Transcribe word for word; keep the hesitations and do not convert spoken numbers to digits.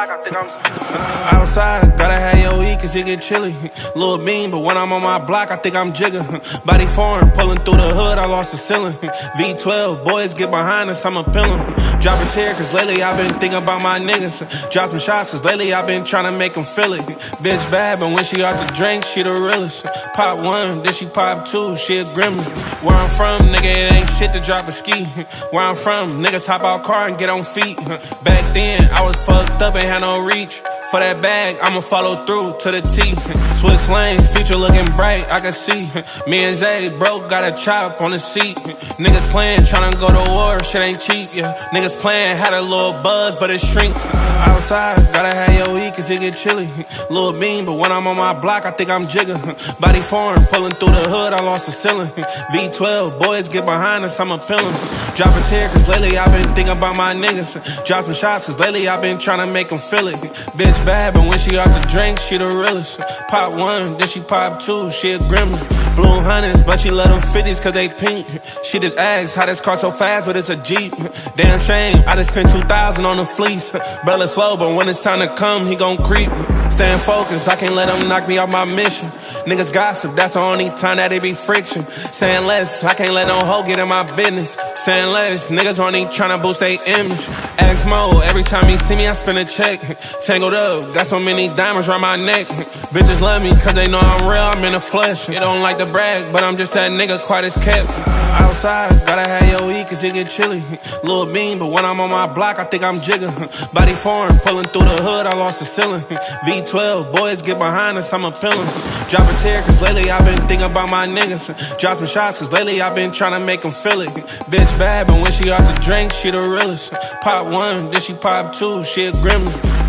block, I think I'm outside, gotta have your E cause it get chilly. Lil Bean, but when I'm on my block, I think I'm jigger. Body foreign, pulling through the hood, I lost the ceiling. V twelve, boys get behind us, I'm a pillin'. Drop a tear cause lately I've been thinking about my niggas. Drop some shots cause lately I've been trying to make them feel it. Bitch bad, but when she out the drink, she the realest. Pop one, then she pop two, she a gremlin. Where I'm from, nigga, it ain't shit to drop a ski. Where I'm from, niggas hop out car and get on feet. Back then, I was fucked up, ain't had no reach. For that bag, I'ma follow through to the T. Switch lanes, future looking bright, I can see. Me and Zay broke, got a chop on the seat. Niggas playing, tryna go to war, shit ain't cheap, yeah. Niggas playing, had a little buzz, but it shrink. Outside, gotta have your E cause it get chilly. Lil Bean, but when I'm on my block, I think I'm jigger. Body foreign, pulling through the hood, I lost the ceiling. V twelve, boys get behind us, I'm a pillin'. Drop a tear cause lately I've been thinking about my niggas. Drop some shots cause lately I've been tryna make them feel it. Bitch bad, but when she out the drink, she the realest. Pop one, then she pop two, she a gremlin. Blue hundreds, but she love them fifties cause they pink. She just asks how this car so fast, but it's a Jeep. Damn shame, I just spent two thousand on the fleece. Brother slow, but when it's time to come, he gon' creep. Staying focused, I can't let them knock me off my mission. Niggas gossip, that's the only time that it be friction. Saying less, I can't let no hoe get in my business. Saying less, niggas only tryna boost they image. X Mo, every time he see me, I spend a check. Tangled up, got so many diamonds around my neck. Bitches love me cause they know I'm real, I'm in the flesh. You don't like to brag, but I'm just that nigga quiet as kept. Outside, gotta have your E cause it get chilly. Lil Bean, but when I'm on my block, I think I'm jigger. Body foreign, pulling through the hood, I lost the ceiling. V twelve, boys get behind us, I'm a pillin'. Drop a tear cause lately I've been thinking about my niggas. Drop some shots cause lately I've been tryna make them feel it. Bitch bad, but when she out the drink, she the realest. Pop one, then she pop two, she a gremlin.